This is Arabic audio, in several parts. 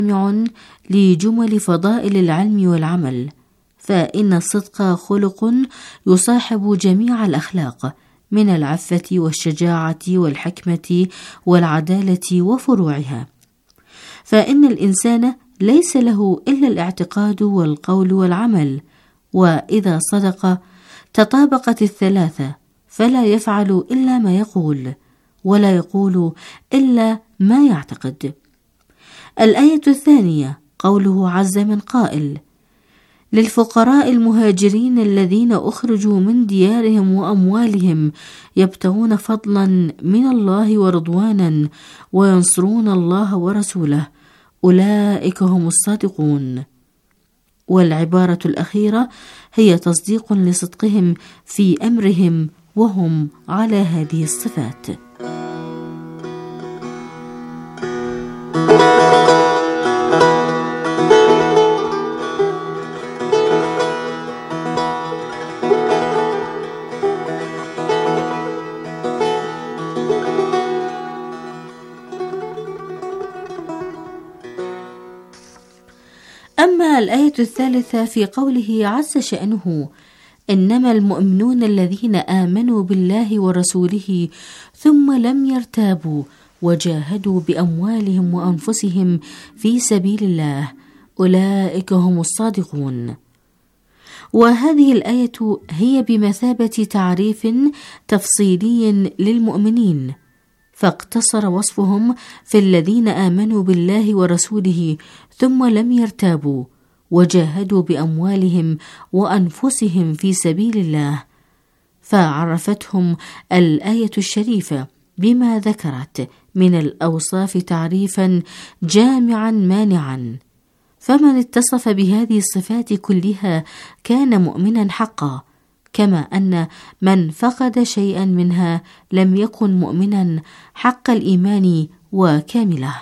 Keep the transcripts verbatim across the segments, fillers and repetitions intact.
جامع لجمل فضائل العلم والعمل، فإن الصدق خلق يصاحب جميع الأخلاق من العفة والشجاعة والحكمة والعدالة وفروعها، فإن الإنسان ليس له إلا الاعتقاد والقول والعمل، وإذا صدق تطابقت الثلاثة، فلا يفعل إلا ما يقول ولا يقول إلا ما يعتقد. الآية الثانية قوله عز من قائل: للفقراء المهاجرين الذين أخرجوا من ديارهم وأموالهم يبتغون فضلا من الله ورضوانا وينصرون الله ورسوله أولئك هم الصادقون. والعبارة الأخيرة هي تصديق لصدقهم في أمرهم وهم على هذه الصفات. أما الآية الثالثة في قوله عز شأنه: إنما المؤمنون الذين آمنوا بالله ورسوله ثم لم يرتابوا وجاهدوا بأموالهم وأنفسهم في سبيل الله أولئك هم الصادقون. وهذه الآية هي بمثابة تعريف تفصيلي للمؤمنين، فاقتصر وصفهم في الذين آمنوا بالله ورسوله ثم لم يرتابوا وجاهدوا بأموالهم وأنفسهم في سبيل الله، فعرفتهم الآية الشريفة بما ذكرت من الأوصاف تعريفا جامعا مانعا، فمن اتصف بهذه الصفات كلها كان مؤمنا حقا، كما أن من فقد شيئا منها لم يكن مؤمنا حق الإيمان وكامله.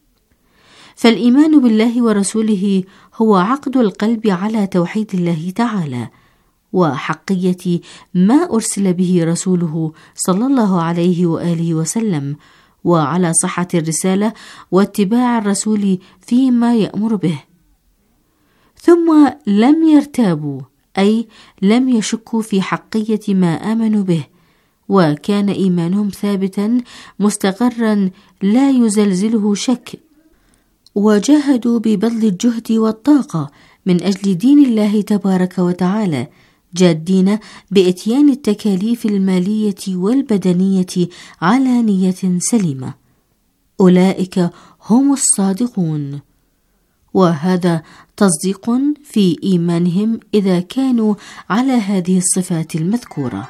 فالإيمان بالله ورسوله هو عقد القلب على توحيد الله تعالى وحقية ما أرسل به رسوله صلى الله عليه وآله وسلم، وعلى صحة الرسالة واتباع الرسول فيما يأمر به. ثم لم يرتابوا، أي لم يشكوا في حقية ما آمنوا به، وكان إيمانهم ثابتا مستقرا لا يزلزله شك، وجاهدوا ببذل الجهد والطاقة من أجل دين الله تبارك وتعالى، جادين بإتيان التكاليف المالية والبدنية على نية سليمة. أولئك هم الصادقون، وهذا تصديق في إيمانهم إذا كانوا على هذه الصفات المذكورة.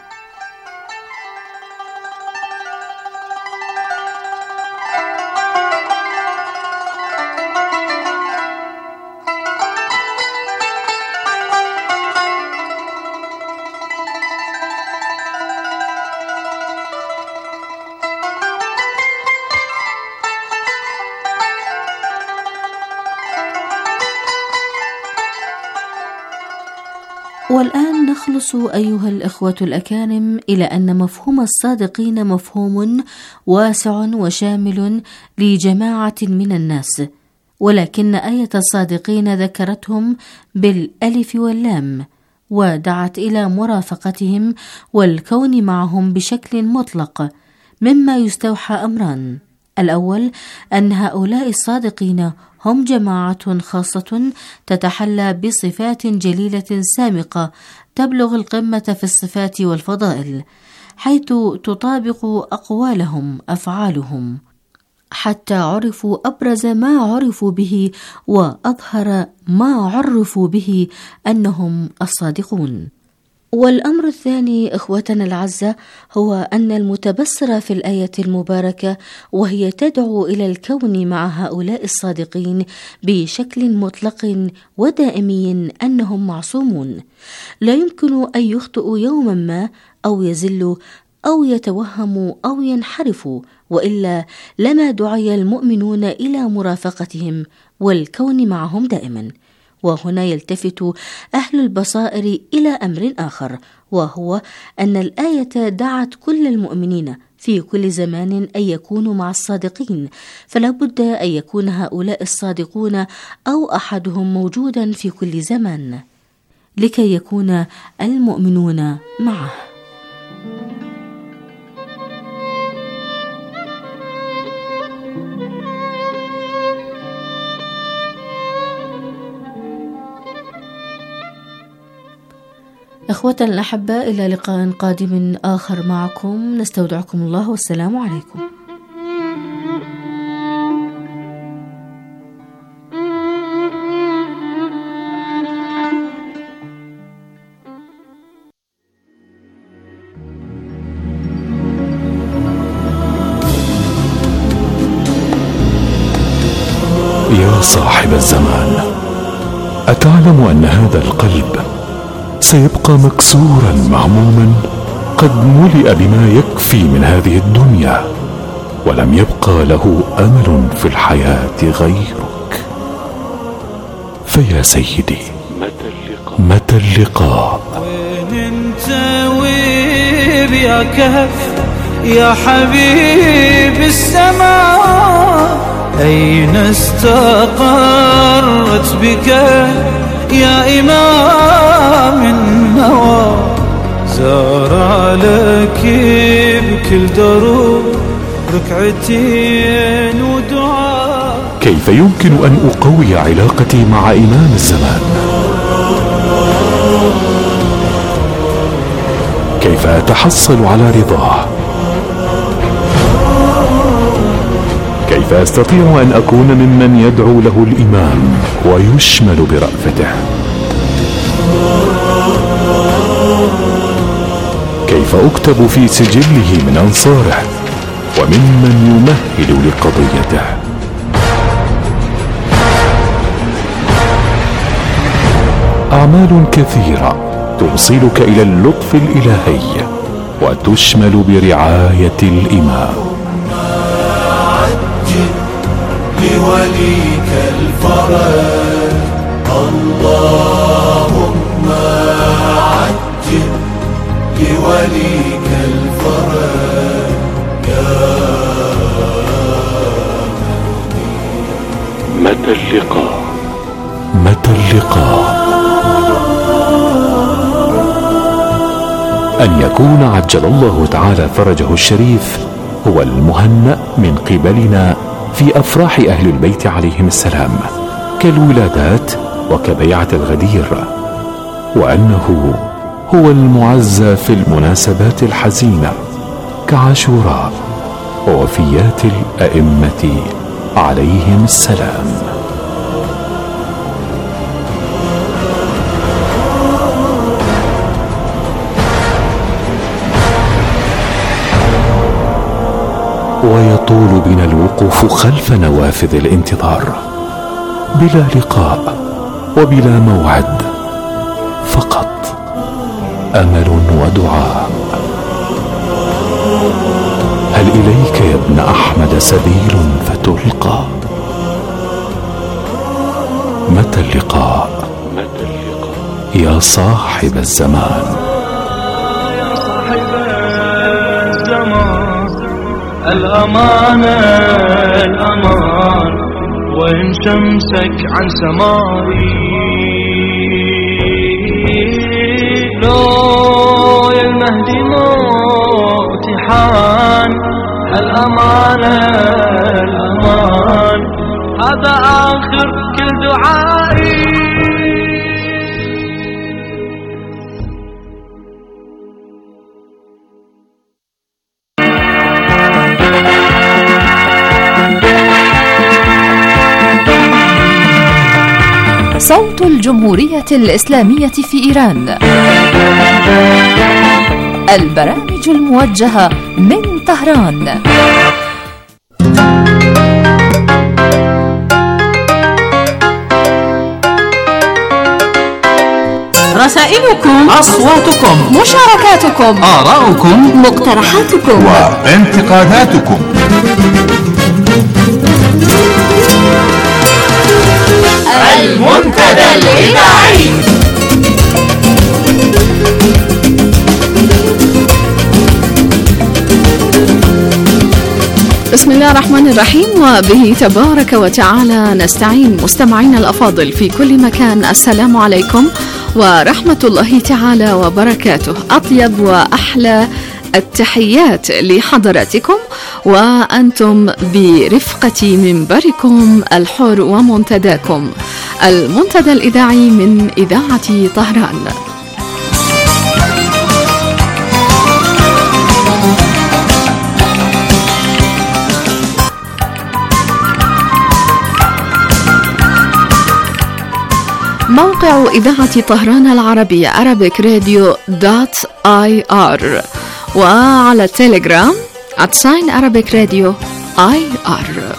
والآن نخلص أيها الإخوة الأكارم إلى أن مفهوم الصادقين مفهوم واسع وشامل لجماعة من الناس، ولكن آية الصادقين ذكرتهم بالألف واللام، ودعت إلى مرافقتهم والكون معهم بشكل مطلق، مما يستوحى أمران: الأول أن هؤلاء الصادقين هم جماعة خاصة تتحلى بصفات جليلة سامقة تبلغ القمة في الصفات والفضائل، حيث تطابق أقوالهم أفعالهم، حتى عرفوا أبرز ما عرفوا به وأظهر ما عرفوا به أنهم الصادقون. والأمر الثاني إخوتنا الأعزاء هو أن المتبصر في الآية المباركة وهي تدعو إلى الكون مع هؤلاء الصادقين بشكل مطلق ودائمي أنهم معصومون، لا يمكن أن يخطئوا يوما ما أو يزلوا أو يتوهموا أو ينحرفوا، وإلا لما دعي المؤمنون إلى مرافقتهم والكون معهم دائما. وهنا يلتفت أهل البصائر إلى أمر آخر، وهو أن الآية دعت كل المؤمنين في كل زمان أن يكونوا مع الصادقين، فلا بد أن يكون هؤلاء الصادقون أو أحدهم موجودا في كل زمان لكي يكون المؤمنون معه. إخوة الأحبة، إلى لقاء قادم آخر معكم، نستودعكم الله والسلام عليكم. يا صاحب الزمان، أتعلم أن هذا القلب سيبقى مكسورا مهموما قد ملئ بما يكفي من هذه الدنيا، ولم يبقى له أمل في الحياة غيرك. فيا سيدي، متى اللقاء؟ وين انت ويا كهف يا حبيب السماء؟ أين استقرت بك يا إمام النوى؟ زار لك بكل دروب ركعتين ودعاء. كيف يمكن أن أقوي علاقتي مع إمام الزمان؟ كيف أتحصل على رضاه؟ كيف أستطيع أن أكون ممن يدعو له الإمام ويشمل برأفته؟ كيف أكتب في سجله من أنصاره وممن يمهل لقضيته؟ أعمال كثيرة توصلك إلى اللطف الإلهي وتشمل برعاية الإمام. لوليك الفرج اللهم عجل لوليك الفرج يا متى اللقاء؟ متى اللقاء؟ أن يكون عجل الله تعالى فرجه الشريف هو المهنأ من قبلنا في أفراح أهل البيت عليهم السلام كالولادات وكبيعة الغدير، وأنه هو المعزى في المناسبات الحزينة كعاشوراء ووفيات الأئمة عليهم السلام. ويطول بنا الوقوف خلف نوافذ الانتظار بلا لقاء وبلا موعد، فقط أمل ودعاء. هل إليك يا ابن أحمد سبيل فتلقى؟ متى اللقاء؟ يا صاحب الزمان. يا صاحب الزمان، الأمان الأمان، وين شمسك عن سمائي؟ لو يا المهدي موتي حان، الأمان الأمان، هذا آخر كل دعائي. صوت الجمهورية الإسلامية في إيران، البرامج الموجهة من طهران. رسائلكم، أصواتكم، مشاركاتكم، آراؤكم، مقترحاتكم وانتقاداتكم. المنتدى الإذاعي. الله الرحمن الرحيم، وبه تبارك وتعالى نستعين. مستمعين الأفاضل في كل مكان، السلام عليكم ورحمة الله تعالى وبركاته. أطيب وأحلى التحيات لحضراتكم وأنتم برفقة منبركم الحر ومنتداكم المنتدى الإذاعي من إذاعة طهران. موقع إذاعة طهران العربية Arabic Radio دوت آي آر، وعلى التليجرام @sign Arabic Radio آي آر.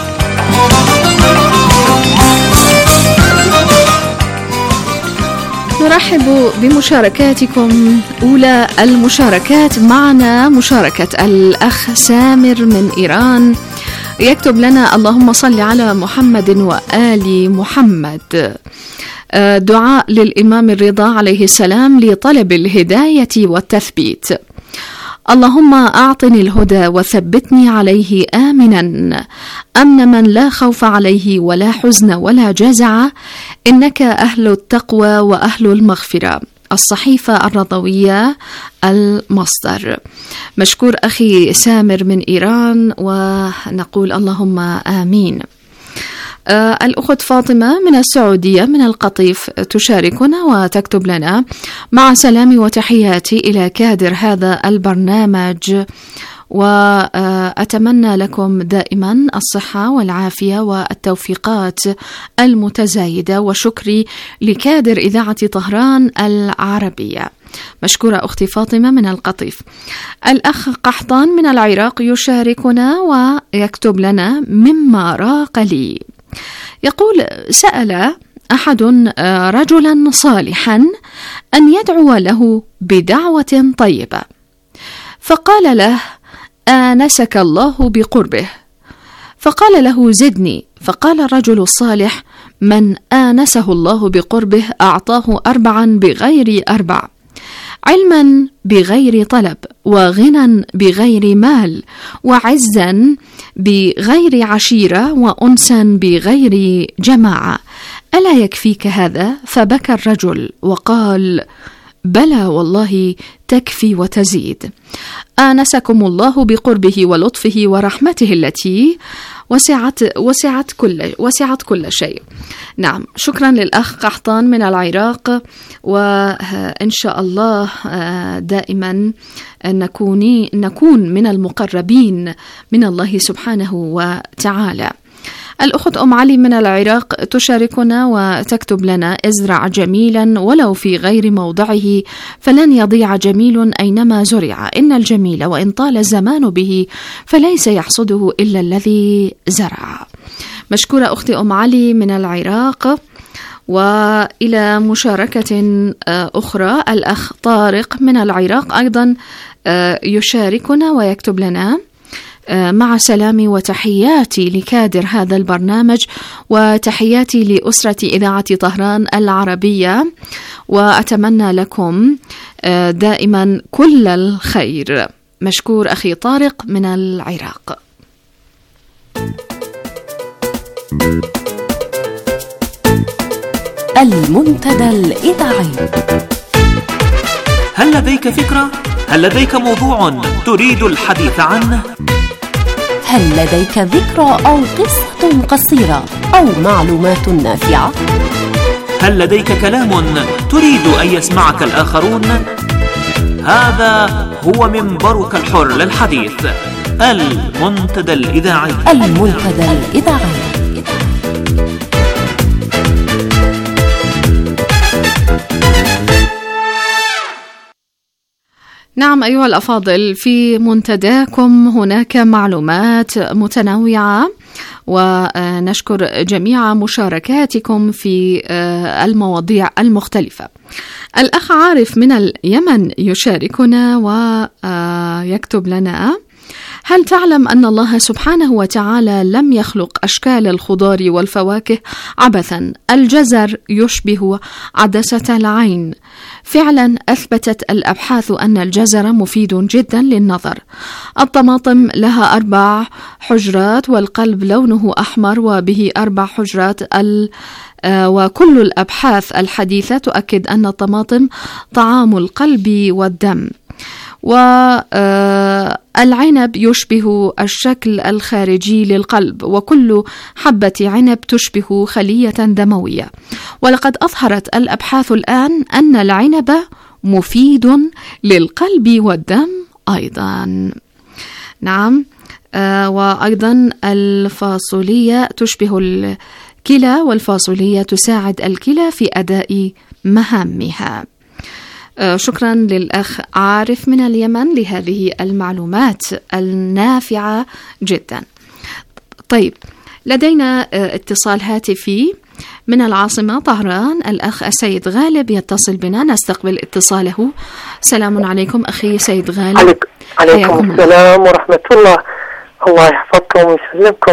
نرحب بمشاركاتكم. أولى المشاركات معنا مشاركة الأخ سامر من إيران، يكتب لنا: اللهم صل على محمد وآل محمد. دعاء للإمام الرضا عليه السلام لطلب الهداية والتثبيت. اللهم أعطني الهدى وثبتني عليه آمنا أمن من لا خوف عليه ولا حزن ولا جزع، إنك أهل التقوى وأهل المغفرة. الصحيفة الرضوية المصدر. مشكور أخي سامر من إيران، ونقول اللهم آمين. آه الأخت فاطمة من السعودية من القطيف تشاركنا وتكتب لنا: مع سلامي وتحياتي إلى كادر هذا البرنامج، وأتمنى لكم دائما الصحة والعافية والتوفيقات المتزايدة، وشكري لكادر إذاعة طهران العربية. مشكورة أختي فاطمة من القطيف. الأخ قحطان من العراق يشاركنا ويكتب لنا: مما راق لي. يقول: سأل أحد رجلا صالحا أن يدعو له بدعوة طيبة، فقال له: آنسك الله بقربه. فقال له: زدني. فقال الرجل الصالح: من آنسه الله بقربه أعطاه أربعا بغير أربع: علما بغير طلب، وغنى بغير مال، وعزا بغير عشيرة، وأنسا بغير جماعة. ألا يكفيك هذا؟ فبكى الرجل وقال: بلى والله تكفي وتزيد. آنسكم الله بقربه ولطفه ورحمته التي وسعت وسعت كل وسعت كل شيء. نعم، شكرا للأخ قحطان من العراق، وإن شاء الله دائما نكون نكون من المقربين من الله سبحانه وتعالى. الأخت أم علي من العراق تشاركنا وتكتب لنا: ازرع جميلا ولو في غير موضعه، فلن يضيع جميل أينما زرع. إن الجميل وإن طال الزمان به فليس يحصده إلا الذي زرع. مشكورة أختي أم علي من العراق. وإلى مشاركة أخرى، الأخ طارق من العراق أيضا يشاركنا ويكتب لنا: مع سلامي وتحياتي لكادر هذا البرنامج، وتحياتي لأسرة إذاعة طهران العربية، وأتمنى لكم دائما كل الخير. مشكور أخي طارق من العراق. المنتدى الإذاعي. هل لديك فكرة؟ هل لديك موضوع تريد الحديث عنه؟ هل لديك ذكرى أو قصة قصيرة أو معلومات نافعة؟ هل لديك كلام تريد أن يسمعك الآخرون؟ هذا هو منبرك الحر للحديث، المنتدى الإذاعي. المنتدى الإذاعي. نعم أيها الأفاضل، في منتداكم هناك معلومات متنوعة، ونشكر جميع مشاركاتكم في المواضيع المختلفة. الأخ عارف من اليمن يشاركنا ويكتب لنا: هل تعلم أن الله سبحانه وتعالى لم يخلق أشكال الخضار والفواكه عبثا؟ الجزر يشبه عدسة العين، فعلا أثبتت الأبحاث أن الجزر مفيد جدا للنظر. الطماطم لها أربع حجرات والقلب لونه أحمر وبه أربع حجرات. ال وكل الأبحاث الحديثة تؤكد أن الطماطم طعام القلب والدم. والعنب يشبه الشكل الخارجي للقلب، وكل حبة عنب تشبه خلية دموية. ولقد أظهرت الأبحاث الآن أن العنب مفيد للقلب والدم أيضا. نعم. آه وأيضا الفاصوليا تشبه الكلى، والفاصوليا تساعد الكلى في أداء مهامها. آه شكرا للأخ عارف من اليمن لهذه المعلومات النافعة جدا. طيب، لدينا آه اتصال هاتفي من العاصمة طهران. الأخ السيد غالب يتصل بنا، نستقبل اتصاله. سلام عليكم أخي سيد غالب. عليك. عليكم السلام ورحمة الله. الله يحفظكم ويسلمكم.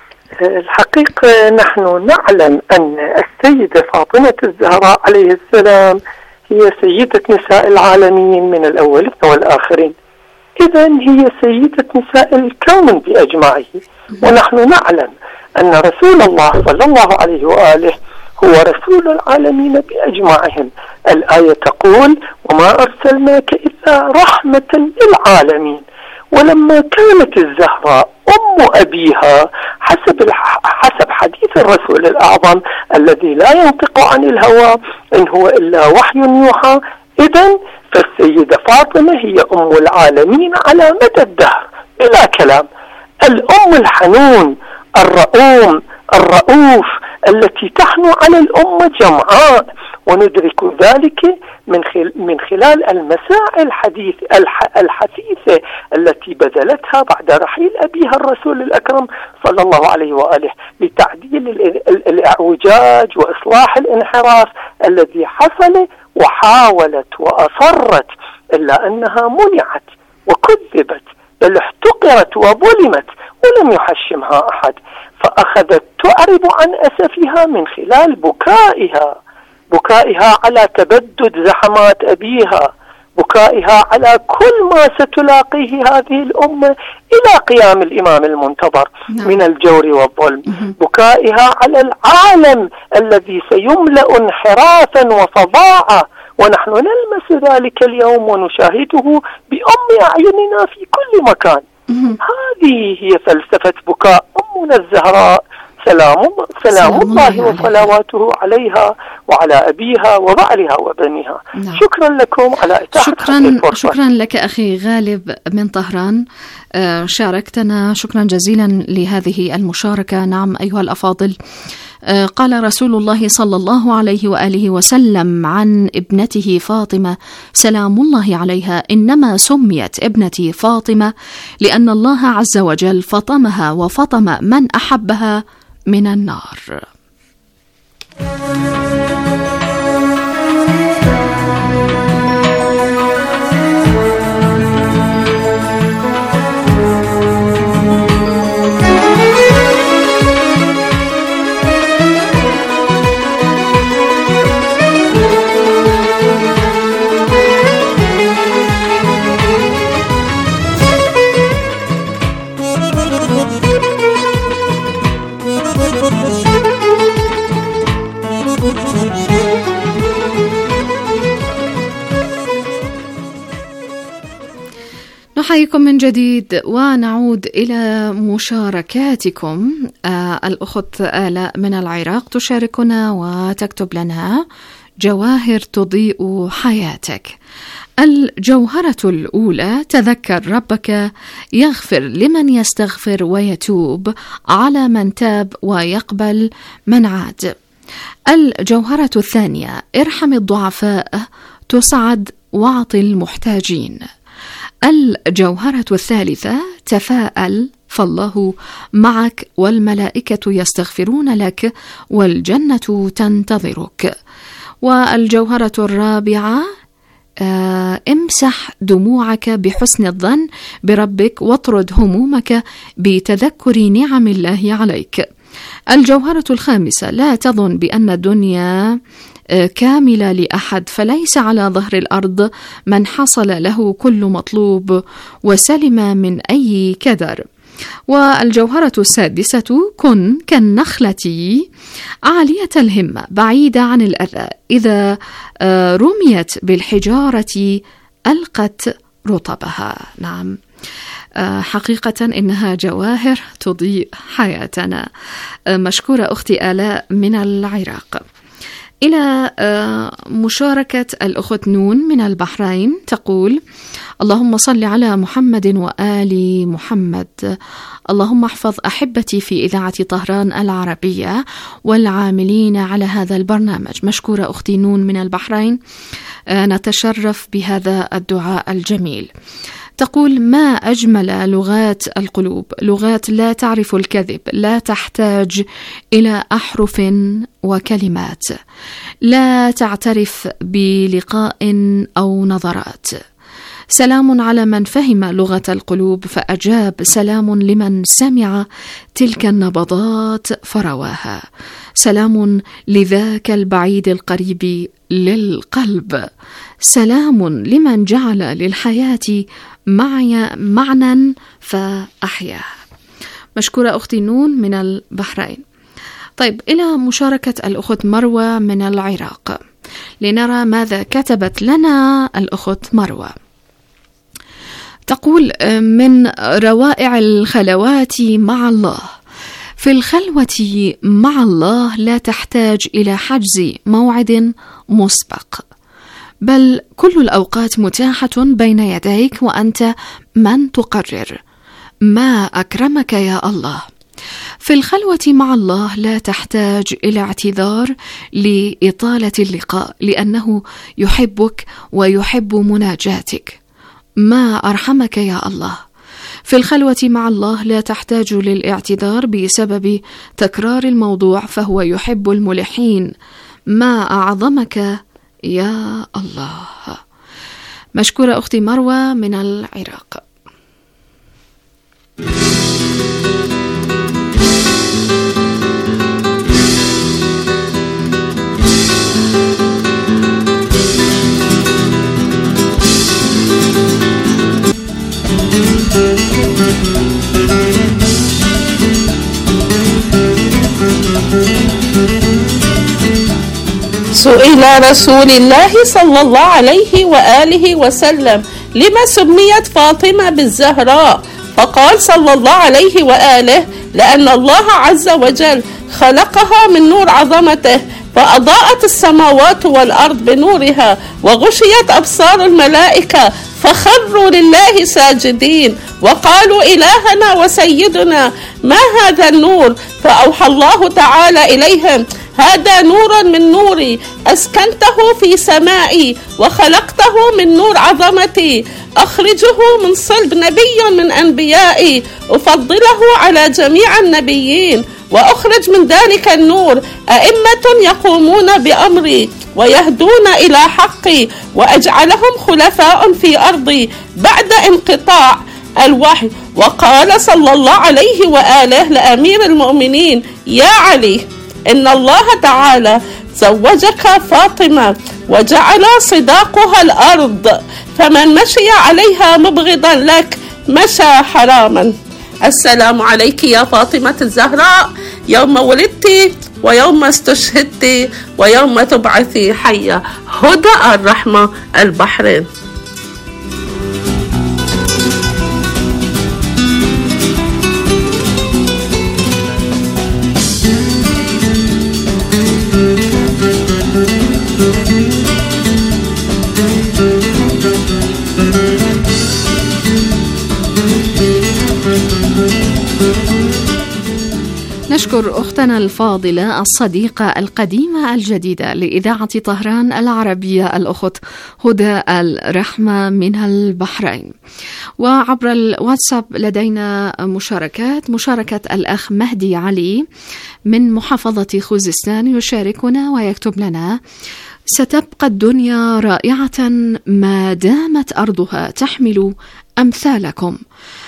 الحقيقة نحن نعلم أن السيدة فاطمة الزهراء عليه السلام هي سيدة نساء العالمين من الأولين والآخرين، إذن هي سيدة نساء الكون بأجمعه. ونحن نعلم أن رسول الله صلى الله عليه وآله هو رسول العالمين بأجمعهم. الآية تقول: وما أرسلناك إلا رحمة للعالمين. ولما كانت الزهراء أم أبيها حسب حسب حديث الرسول الأعظم الذي لا ينطق عن الهوى إن هو إلا وحي يوحى، إذن فالسيدة فاطمة هي أم العالمين على مدى الدهر بلا كلام. الأم الحنون الرؤوم الرؤوف التي تحنو على الأمة جمعاء، وندرك ذلك من من خلال المساعي الحديث الحثيثة التي بذلتها بعد رحيل أبيها الرسول الأكرم صلى الله عليه وآله لتعديل الإعوجاج وإصلاح الانحراف الذي حصل، وحاولت وأصرت إلا أنها منعت وكذبت، بل احتقرت وظلمت ولم يحشمها أحد، فأخذت تعرب عن أسفها من خلال بكائها بكائها على تبدد زحمات أبيها، بكائها على كل ما ستلاقيه هذه الأمة إلى قيام الإمام المنتظر من الجور والظلم، بكائها على العالم الذي سيملأ انحرافا وفظاعة، ونحن نلمس ذلك اليوم ونشاهده بأم أعيننا في كل مكان. هذه هي فلسفة بكاء أمنا الزهراء سلام, سلام الله وصلواته عليها وعلى أبيها وبعلها وبنيها. نعم. شكرا لكم على إتاحة شكرا, شكرا لك أخي غالب من طهران، شاركتنا. شكرا جزيلا لهذه المشاركة. نعم أيها الأفاضل، قال رسول الله صلى الله عليه وآله وسلم عن ابنته فاطمة سلام الله عليها: إنما سميت ابنتي فاطمة لأن الله عز وجل فطمها وفطم من أحبها من النار. نحييكم من جديد ونعود إلى مشاركاتكم. آه الأخت آلاء من العراق تشاركنا وتكتب لنا: جواهر تضيء حياتك. الجوهرة الأولى: تذكر ربك يغفر لمن يستغفر ويتوب على من تاب ويقبل من عاد. الجوهرة الثانية: ارحم الضعفاء تسعد واعط المحتاجين. الجوهرة الثالثة: تفاءل فالله معك والملائكة يستغفرون لك والجنة تنتظرك. والجوهرة الرابعة: آه امسح دموعك بحسن الظن بربك واطرد همومك بتذكر نعم الله عليك. الجوهرة الخامسة: لا تظن بأن الدنيا كاملة لأحد، فليس على ظهر الأرض من حصل له كل مطلوب وسلم من أي كدر. والجوهرة السادسة: كن كالنخلة عالية الهمة بعيدة عن الأذى، إذا رميت بالحجارة ألقت رطبها. نعم، حقيقة إنها جواهر تضيء حياتنا. مشكورة أختي آلاء من العراق. إلى مشاركة الأخت نون من البحرين، تقول: اللهم صل على محمد وآل محمد. اللهم احفظ أحبتي في إذاعة طهران العربية والعاملين على هذا البرنامج. مشكورة أختي نون من البحرين، نتشرف بهذا الدعاء الجميل. تقول: ما أجمل لغات القلوب، لغات لا تعرف الكذب، لا تحتاج إلى أحرف وكلمات، لا تعترف بلقاء أو نظرات. سلام على من فهم لغة القلوب فأجاب، سلام لمن سمع تلك النبضات فرواها، سلام لذاك البعيد القريب للقلب، سلام لمن جعل للحياة معنى فأحياه. مشكورة أختي نون من البحرين. طيب، إلى مشاركة الأخت مروة من العراق، لنرى ماذا كتبت لنا الأخت مروة. تقول: من روائع الخلوات مع الله، في الخلوة مع الله لا تحتاج إلى حجز موعد مسبق، بل كل الأوقات متاحة بين يديك وأنت من تقرر. ما أكرمك يا الله. في الخلوة مع الله لا تحتاج إلى اعتذار لإطالة اللقاء، لأنه يحبك ويحب مناجاتك. ما أرحمك يا الله. في الخلوة مع الله لا تحتاج للاعتذار بسبب تكرار الموضوع، فهو يحب الملحين. ما أعظمك يا الله. مشكورة أختي مروة من العراق. سئل رسول الله صلى الله عليه وآله وسلم: لما سميت فاطمة بالزهراء؟ فقال صلى الله عليه وآله: لأن الله عز وجل خلقها من نور عظمته، فأضاءت السماوات والأرض بنورها، وغشيت أبصار الملائكة فخروا لله ساجدين وقالوا: إلهنا وسيدنا ما هذا النور؟ فأوحى الله تعالى إليهم: هذا نور من نوري، أسكنته في سمائي وخلقته من نور عظمتي، أخرجه من صلب نبي من أنبيائي، أفضله على جميع النبيين، وأخرج من ذلك النور أئمة يقومون بأمري ويهدون إلى حقي، وأجعلهم خلفاء في أرضي بعد انقطاع الوحي. وقال صلى الله عليه وآله لأمير المؤمنين: يا علي، إن الله تعالى زوجك فاطمة وجعل صداقها الأرض، فمن مشي عليها مبغضا لك مشى حراما. السلام عليك يا فاطمة الزهراء، يوم ولدت ويوم استشهدت ويوم تبعثي حية. هدى الرحمة، البحرين. نشكر أختنا الفاضلة الصديقة القديمة الجديدة لإذاعة طهران العربية، الأخت هدى الرحمة من البحرين. وعبر الواتساب لدينا مشاركات. مشاركة الأخ مهدي علي من محافظة خوزستان يشاركنا ويكتب لنا: ستبقى الدنيا رائعة ما دامت أرضها تحمل أمثالكم،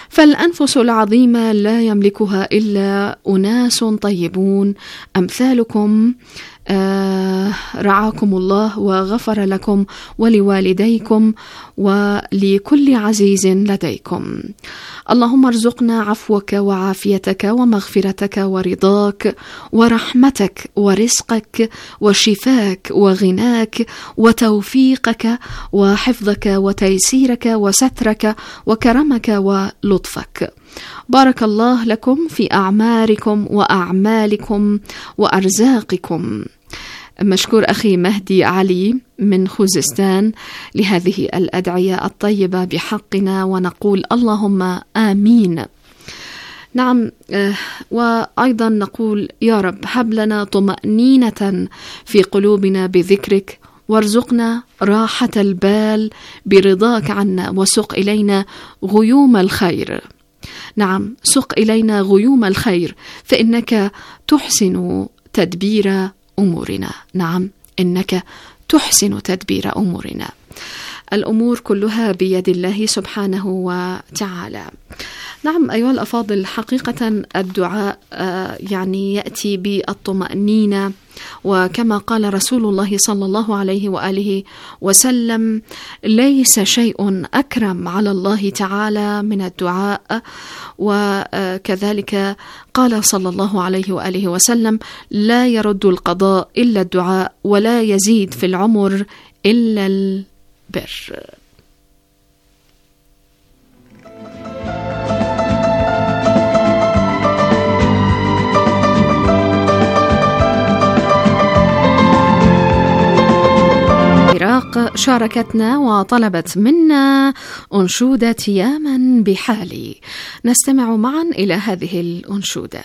فالأنفس العظيمة لا يملكها إلا أناس طيبون أمثالكم. آه رعاكم الله وغفر لكم ولوالديكم ولكل عزيز لديكم. اللهم ارزقنا عفوك وعافيتك ومغفرتك ورضاك ورحمتك ورزقك وشفاك وغناك وتوفيقك وحفظك وتيسيرك وسترك وكرمك ولطفك. بارك الله لكم في أعماركم وأعمالكم وأرزاقكم. مشكور أخي مهدي علي من خوزستان لهذه الأدعية الطيبة بحقنا، ونقول اللهم آمين. نعم، وأيضا نقول يا رب هب لنا طمأنينة في قلوبنا بذكرك، وارزقنا راحة البال برضاك عنا، وسق إلينا غيوم الخير. نعم، سق إلينا غيوم الخير، فإنك تحسن تدبير أمورنا. نعم، إنك تحسن تدبير أمورنا. الأمور كلها بيد الله سبحانه وتعالى. نعم أيها الأفاضل، حقيقة الدعاء يعني يأتي بالطمأنينة، وكما قال رسول الله صلى الله عليه وآله وسلم: ليس شيء أكرم على الله تعالى من الدعاء. وكذلك قال صلى الله عليه وآله وسلم: لا يرد القضاء إلا الدعاء، ولا يزيد في العمر إلا البر. العراق شاركتنا وطلبت منا أنشودة يا من بحالي. نستمع معا إلى هذه الأنشودة.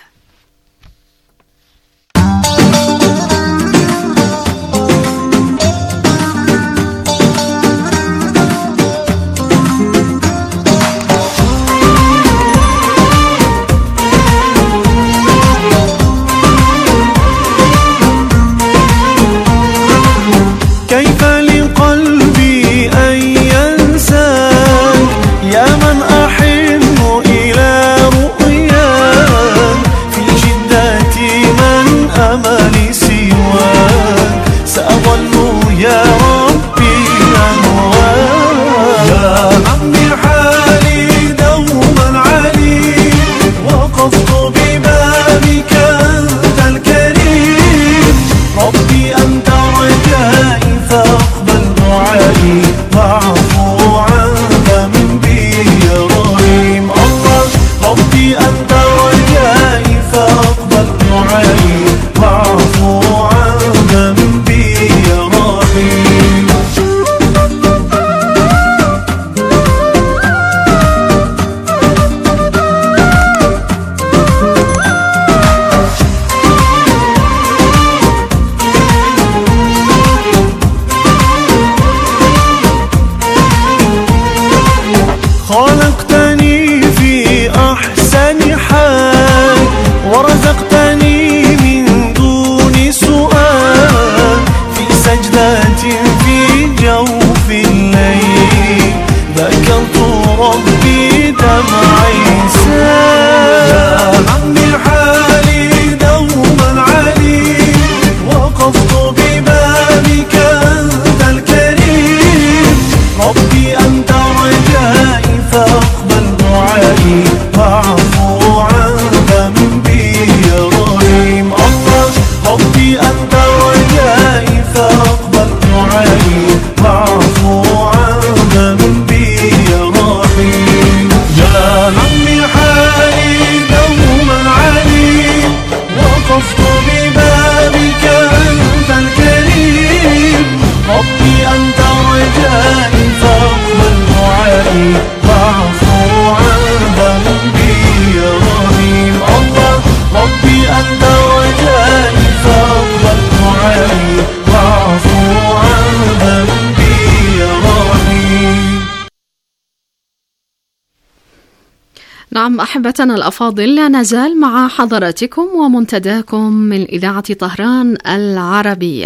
نعم أحبتنا الأفاضل، لا نزال مع حضراتكم ومنتداكم من إذاعة طهران العربية.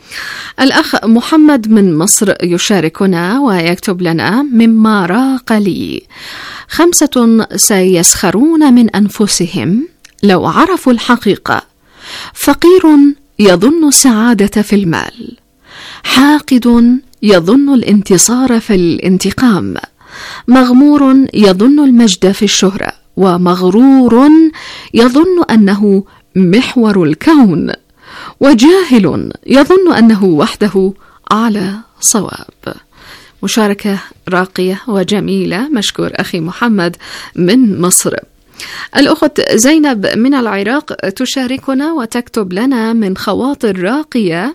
الأخ محمد من مصر يشاركنا ويكتب لنا: مما راق لي خمسة سيسخرون من أنفسهم لو عرفوا الحقيقة. فقير يظن السعادة في المال، حاقد يظن الانتصار في الانتقام، مغمور يظن المجد في الشهرة، ومغرور يظن أنه محور الكون، وجاهل يظن أنه وحده على صواب. مشاركة راقية وجميلة، مشكور أخي محمد من مصر. الأخت زينب من العراق تشاركنا وتكتب لنا من خواطر راقية: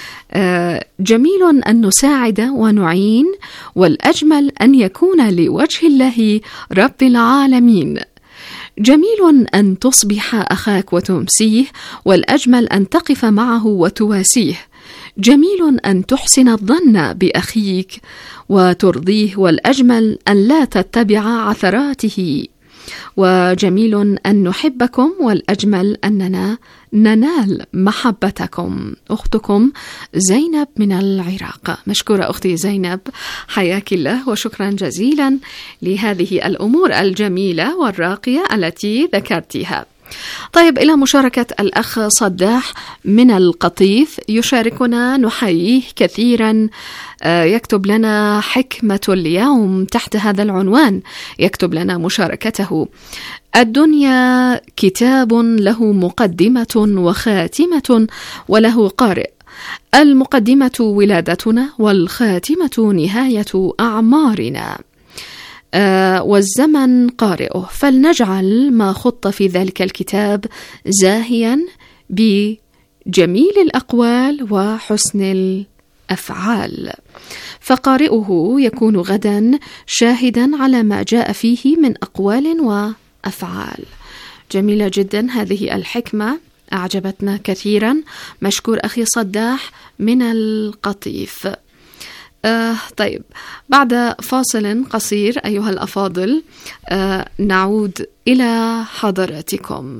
جميل أن نساعد ونعين، والأجمل أن يكون لوجه الله رب العالمين. جميل أن تصبح أخاك وتمسيه، والأجمل أن تقف معه وتواسيه. جميل أن تحسن الظن بأخيك وترضيه، والأجمل أن لا تتبع عثراته. وجميل أن نحبكم، والأجمل أننا ننال محبتكم. أختكم زينب من العراق. مشكورة أختي زينب، حياك الله وشكرا جزيلا لهذه الأمور الجميلة والراقية التي ذكرتها. طيب، إلى مشاركة الأخ صداح من القطيف يشاركنا، نحييه كثيرا. يكتب لنا حكمة اليوم تحت هذا العنوان، يكتب لنا مشاركته: الدنيا كتاب له مقدمة وخاتمة وله قارئ. المقدمة ولادتنا، والخاتمة نهاية أعمارنا، آه والزمن قارئه، فلنجعل ما خط في ذلك الكتاب زاهيا بجميل الأقوال وحسن الأفعال، فقارئه يكون غدا شاهدا على ما جاء فيه من أقوال وأفعال. جميلة جدا هذه الحكمة، أعجبتنا كثيرا. مشكور أخي صداح من القطيف. آه طيب، بعد فاصل قصير أيها الأفاضل آه نعود إلى حضراتكم.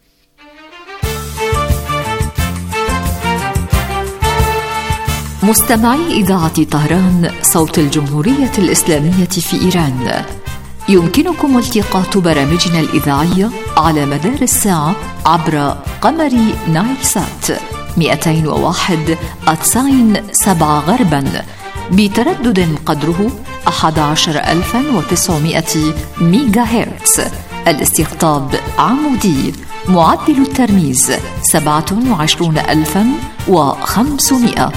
مستمعي إذاعة طهران صوت الجمهورية الإسلامية في إيران، يمكنكم التقاط برامجنا الإذاعية على مدار الساعة عبر قمر نايل سات مئتين وواحد أتساين سبعة غربا بتردد قدره أحد عشر ألفا وتسعمائة ميجا هرتز. الاستقطاب عمودي، معدل الترميز سبعة وعشرون ألفا وخمسمائة.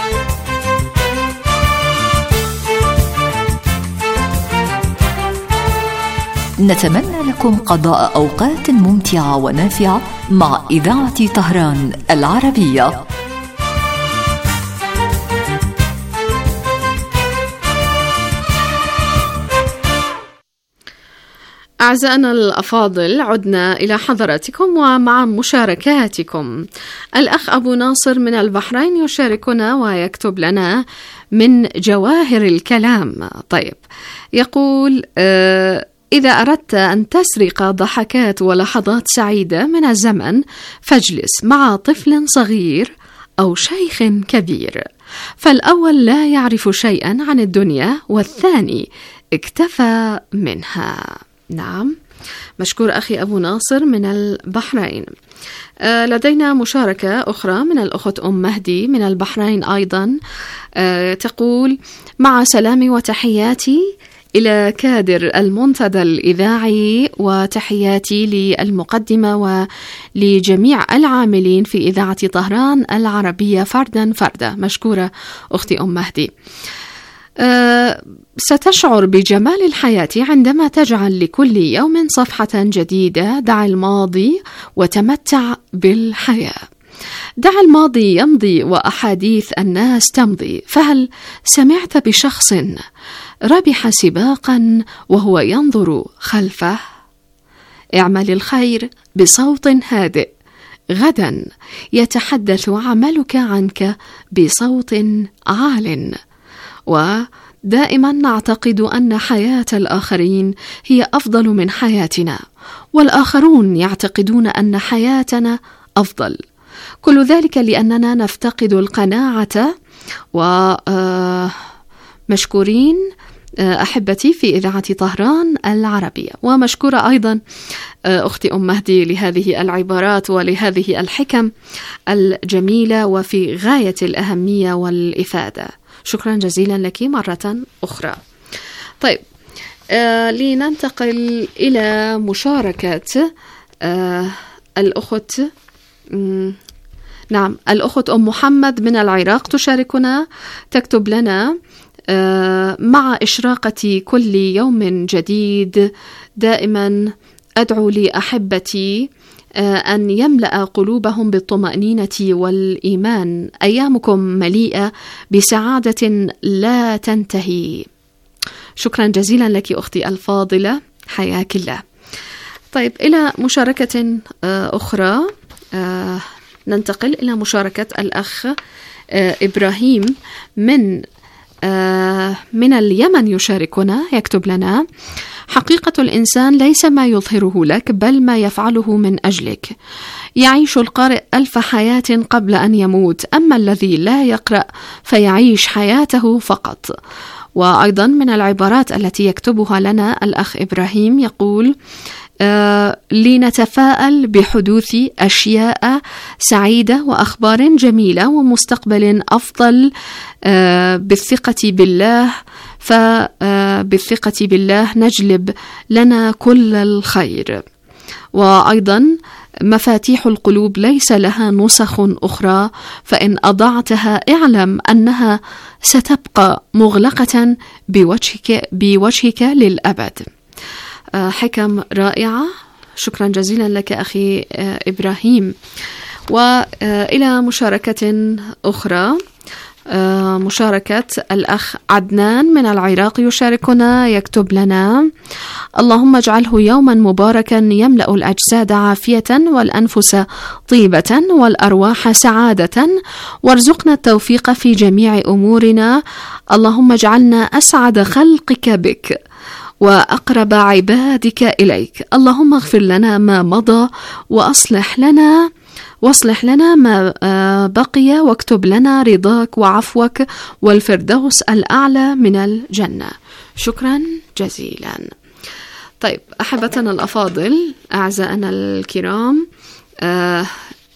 نتمنى لكم قضاء أوقات ممتعة ونافعة مع إذاعة طهران العربية. أعزائنا الأفاضل، عدنا إلى حضراتكم ومع مشاركاتكم. الأخ أبو ناصر من البحرين يشاركنا ويكتب لنا من جواهر الكلام. طيب، يقول آه إذا أردت أن تسرق ضحكات ولحظات سعيدة من الزمن، فاجلس مع طفل صغير أو شيخ كبير، فالأول لا يعرف شيئا عن الدنيا، والثاني اكتفى منها. نعم، مشكور أخي أبو ناصر من البحرين. آه لدينا مشاركة أخرى من الأخت أم مهدي من البحرين أيضا. آه تقول: مع سلامي وتحياتي إلى كادر المنتدى الإذاعي، وتحياتي للمقدمة ولجميع العاملين في إذاعة طهران العربية فردا فردا. مشكورة أختي أم مهدي. أه ستشعر بجمال الحياة عندما تجعل لكل يوم صفحة جديدة. دع الماضي وتمتع بالحياة. دع الماضي يمضي وأحاديث الناس تمضي. فهل سمعت بشخص ربح سباقا وهو ينظر خلفه؟ اعمل الخير بصوت هادئ، غدا يتحدث عملك عنك بصوت عال. ودائما نعتقد أن حياة الآخرين هي أفضل من حياتنا، والآخرون يعتقدون أن حياتنا أفضل. كل ذلك لأننا نفتقد القناعة. ومشكورين أحبتي في إذاعة طهران العربية، ومشكورة أيضا أختي أم مهدي لهذه العبارات ولهذه الحكم الجميلة وفي غاية الأهمية والإفادة. شكرا جزيلا لك مرة أخرى. طيب، آه لننتقل إلى مشاركة آه الأخت نعم الأخت أم محمد من العراق، تشاركنا تكتب لنا: آه مع إشراقة كل يوم جديد دائما أدعو لأحبتي آه أن يملأ قلوبهم بالطمأنينة والإيمان. أيامكم مليئة بسعادة لا تنتهي. شكرا جزيلا لك أختي الفاضلة، حياك الله. طيب، إلى مشاركة آه أخرى. آه ننتقل إلى مشاركة الأخ آه إبراهيم من آه من اليمن، يشاركنا يكتب لنا: حقيقة الإنسان ليس ما يظهره لك بل ما يفعله من أجلك. يعيش القارئ ألف حياة قبل أن يموت، أما الذي لا يقرأ فيعيش حياته فقط. وأيضا من العبارات التي يكتبها لنا الأخ إبراهيم يقول: آه لنتفاءل بحدوث أشياء سعيدة وأخبار جميلة ومستقبل أفضل آه بالثقة بالله، فبالثقة بالله نجلب لنا كل الخير. وأيضا: مفاتيح القلوب ليس لها نسخ أخرى، فإن أضعتها اعلم أنها ستبقى مغلقة بوجهك, بوجهك للأبد. حكم رائعة، شكرا جزيلا لك أخي إبراهيم. وإلى مشاركة أخرى، مشاركة الأخ عدنان من العراق، يشاركنا يكتب لنا: اللهم اجعله يوما مباركا يملأ الأجساد عافية والأنفس طيبة والأرواح سعادة، وارزقنا التوفيق في جميع أمورنا. اللهم اجعلنا أسعد خلقك بك وأقرب عبادك إليك. اللهم اغفر لنا ما مضى وأصلح لنا واصلح لنا ما بقي، واكتب لنا رضاك وعفوك والفردوس الأعلى من الجنة. شكرا جزيلا. طيب أحبتنا الأفاضل، أعزائنا الكرام، آه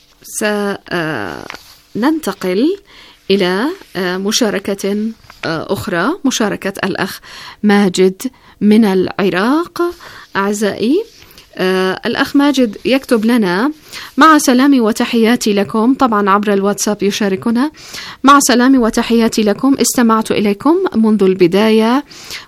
سننتقل إلى آه مشاركة آه أخرى، مشاركة الأخ ماجد من العراق. أعزائي، آه الأخ ماجد يكتب لنا: مع سلامي وتحياتي لكم، طبعا عبر الواتساب يشاركنا: مع سلامي وتحياتي لكم، استمعت إليكم منذ البداية،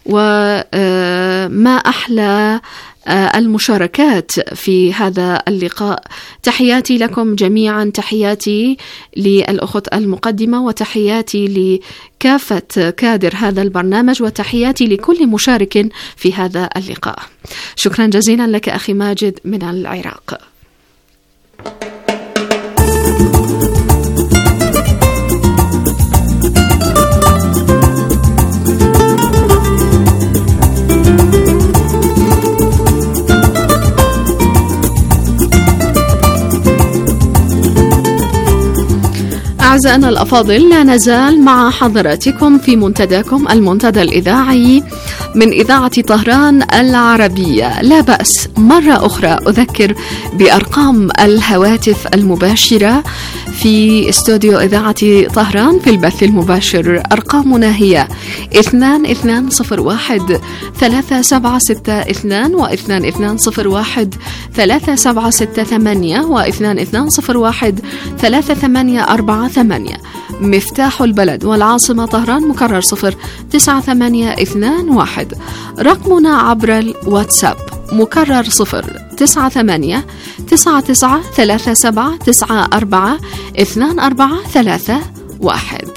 وما أحلى المشاركات في هذا اللقاء. تحياتي لكم جميعا، تحياتي للأخت المقدمة، وتحياتي لكافة كادر هذا البرنامج، وتحياتي لكل مشارك في هذا اللقاء. شكرا جزيلا لك أخي ماجد من العراق. أعزائنا الأفاضل، لا نزال مع حضراتكم في منتداكم المنتدى الإذاعي من إذاعة طهران العربية. لا بأس مرة أخرى أذكر بأرقام الهواتف المباشرة في استوديو إذاعة طهران في البث المباشر. أرقامنا هي اثنان اثنان صفر واحد ثلاثة سبعة ستة اثنان واثنان اثنان صفر واحد ثلاثة سبعة ستة ثمانية واثنان اثنان صفر واحد ثلاثة ثمانية أربعة ثمانية. مفتاح البلد والعاصمة طهران مكرر صفر تسعة ثمانية اثنان واحد. رقمنا عبر الواتساب مكرر صفر تسعة ثمانية تسعة تسعة ثلاثة سبعة تسعة أربعة اثنان أربعة ثلاثة واحد.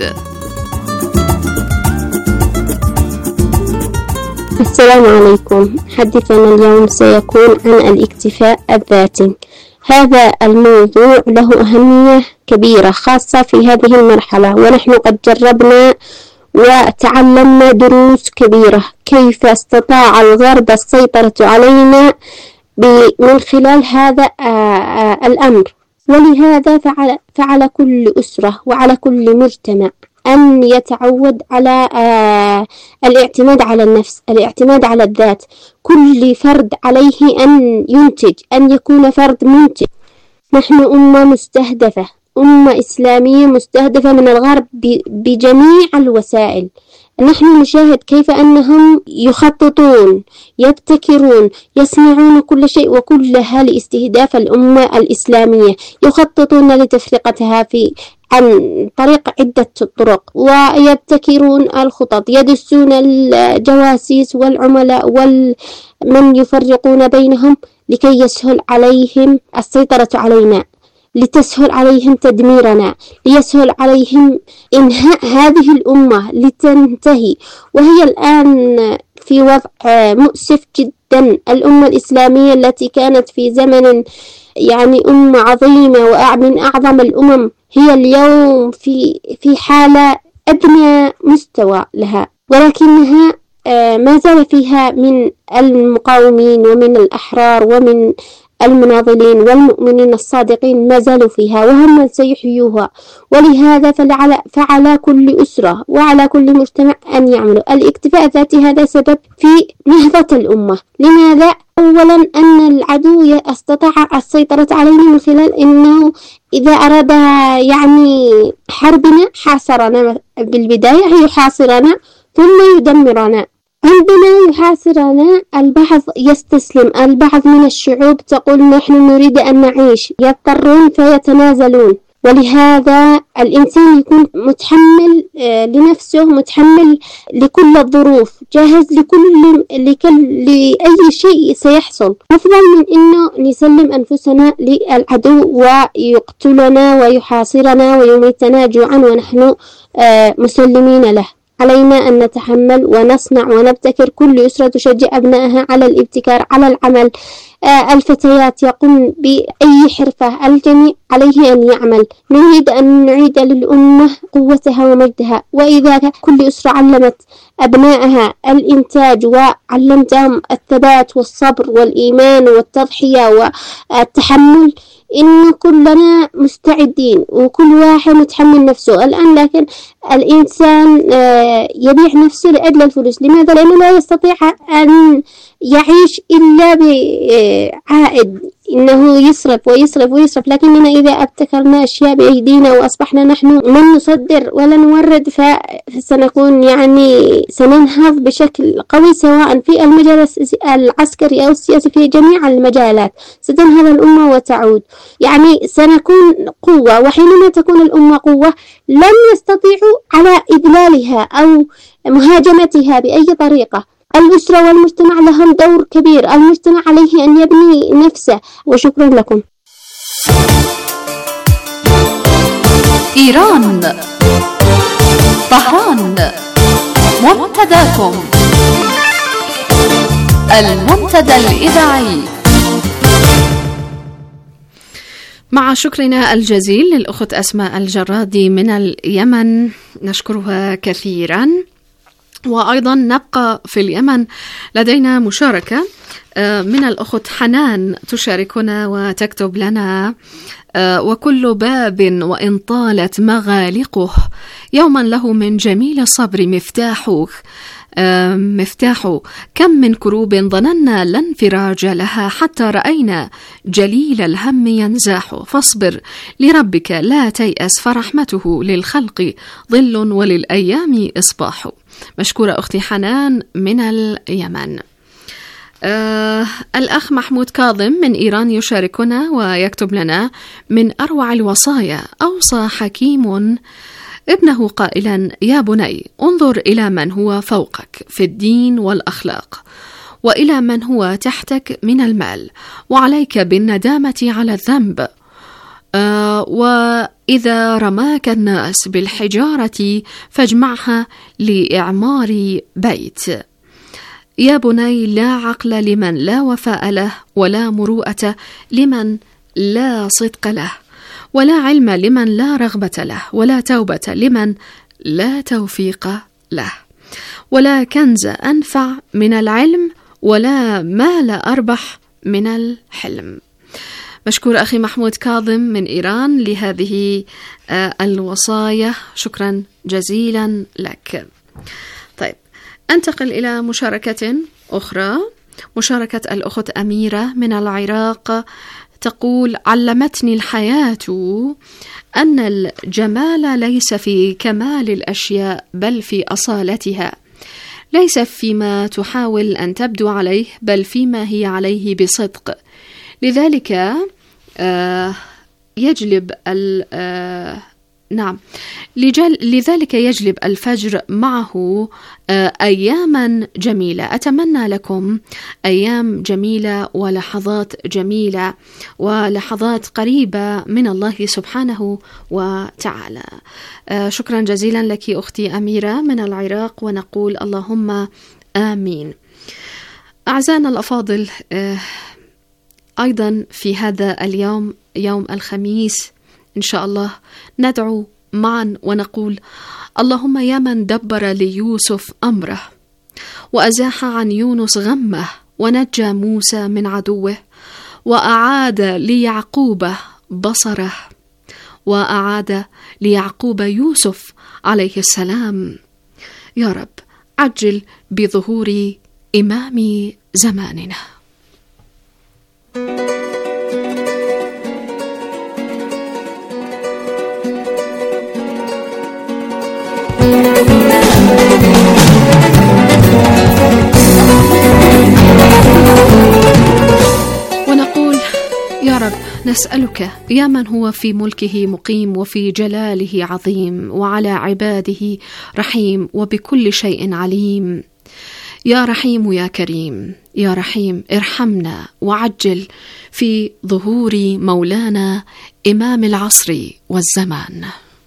السلام عليكم. حديثنا اليوم سيكون عن الاكتفاء الذاتي. هذا الموضوع له أهمية كبيرة خاصة في هذه المرحلة، ونحن قد جربنا وتعلمنا دروس كبيرة كيف استطاع الغرب السيطرة علينا من خلال هذا الأمر. ولهذا فعلى, فعلى كل أسرة وعلى كل مجتمع أن يتعود على آه الاعتماد على النفس، الاعتماد على الذات. كل فرد عليه أن ينتج، أن يكون فرد منتج. نحن أمة مستهدفة، أمة إسلامية مستهدفة من الغرب بجميع الوسائل. نحن نشاهد كيف أنهم يخططون، يبتكرون، يصنعون كل شيء وكلها لاستهداف الأمة الإسلامية. يخططون لتفرقتها في عن طريق عدة طرق، ويبتكرون الخطط، يدسون الجواسيس والعملاء ومن يفرقون بينهم لكي يسهل عليهم السيطرة علينا، لتسهل عليهم تدميرنا، ليسهل عليهم إنهاء هذه الأمة لتنتهي. وهي الآن في وضع مؤسف جدا. الأمة الإسلامية التي كانت في زمن يعني أمة عظيمة ومن أعظم الأمم هي اليوم في في حالة أدنى مستوى لها، ولكنها ما زال فيها من المقاومين ومن الأحرار ومن المناضلين والمؤمنين الصادقين ما زالوا فيها، وهم من سيحيوها. ولهذا فعلى, فعلى كل أسرة وعلى كل مجتمع أن يعملوا الاكتفاء الذاتي. هذا سبب في نهضة الأمة. لماذا؟ أولا أن العدو استطاع السيطرة علينا من خلال أنه إذا أراد يعني حربنا حاصرنا بالبداية، يحاصرنا ثم يدمرنا. عندما يحاصرنا البعض يستسلم، البعض من الشعوب تقول نحن نريد أن نعيش، يضطرون فيتنازلون. ولهذا الإنسان يكون متحمل لنفسه، متحمل لكل الظروف، جاهز لكل لكل لأي شيء سيحصل، أفضل من إنه نسلم أنفسنا للعدو ويقتلنا ويحاصرنا ويميتنا جوعا ونحن مسلمين له. علينا أن نتحمل ونصنع ونبتكر. كل أسرة تشجع أبنائها على الابتكار، على العمل. آه الفتيات يقوم بأي حرفة، الجميع عليه أن يعمل. نريد أن نعيد للأمة قوتها ومجدها. وإذا كل أسرة علمت أبنائها الإنتاج وعلمتهم الثبات والصبر والإيمان والتضحية والتحمل، إن كلنا مستعدين وكل واحد متحمل نفسه الآن. لكن الإنسان يبيع نفسه لأجل الفلوس. لماذا؟ لأنه لا يستطيع أن يعيش إلا بعائد، إنه يصرف ويصرف ويصرف. لكننا إذا ابتكرنا أشياء بأيدينا وأصبحنا نحن من نصدر ولا نورد فسنكون يعني سننهض بشكل قوي، سواء في المجال العسكري أو السياسي، في جميع المجالات ستنهض الأمة وتعود. يعني سنكون قوة، وحينما تكون الأمة قوة لن يستطيعوا على إذلالها أو مهاجمتها بأي طريقة. الأسرة والمجتمع لهم دور كبير. المجتمع عليه أن يبني نفسه. وشكرا لكم. إيران، طهران، منتداكم، المنتدى الإذاعي. مع شكرنا الجزيل للأخت أسماء الجرادي من اليمن، نشكرها كثيرا. وأيضا نبقى في اليمن، لدينا مشاركة من الأخت حنان تشاركنا وتكتب لنا: وكل باب وإن طالت مغالقه يوما له من جميل الصبر مفتاحه مفتاح كم من كروب ظننا لا انفراج لها حتى رأينا جليل الهم ينزاح. فاصبر لربك لا تيأس فرحمته للخلق ظل وللأيام إصباح. مشكورة أختي حنان من اليمن. آه الأخ محمود كاظم من إيران يشاركنا ويكتب لنا: من أروع الوصايا أوصى حكيم ابنه قائلا: يا بني انظر إلى من هو فوقك في الدين والأخلاق، وإلى من هو تحتك من المال، وعليك بالندامة على الذنب. آه وإذا رماك الناس بالحجارة فاجمعها لإعمار بيت. يا بني لا عقل لمن لا وفاء له، ولا مروءة لمن لا صدق له، ولا علم لمن لا رغبة له، ولا توبة لمن لا توفيق له، ولا كنز أنفع من العلم، ولا مال أربح من الحلم. مشكور أخي محمود كاظم من إيران لهذه الوصايا، شكرا جزيلا لك. طيب أنتقل إلى مشاركة أخرى، مشاركة الأخت أميرة من العراق، تقول: علمتني الحياة أن الجمال ليس في كمال الأشياء بل في أصالتها، ليس فيما تحاول أن تبدو عليه بل فيما هي عليه بصدق. لذلك آه يجلب آه نعم لذلك يجلب الفجر معه آه أياما جميلة. أتمنى لكم أيام جميلة ولحظات جميلة ولحظات قريبة من الله سبحانه وتعالى. آه شكرا جزيلا لك أختي أميرة من العراق، ونقول اللهم آمين. أعزائنا الأفاضل، آه أيضا في هذا اليوم يوم الخميس إن شاء الله ندعو معا ونقول: اللهم يا من دبر ليوسف أمره وأزاح عن يونس غمه ونجى موسى من عدوه وأعاد ليعقوب بصره وأعاد ليعقوب يوسف عليه السلام، يا رب عجل بظهور إمام زماننا. ونقول: يا رب نسألك يا من هو في ملكه مقيم وفي جلاله عظيم وعلى عباده رحيم وبكل شيء عليم، يا رحيم يا كريم يا رحيم ارحمنا وعجل في ظهور مولانا إمام العصر والزمان.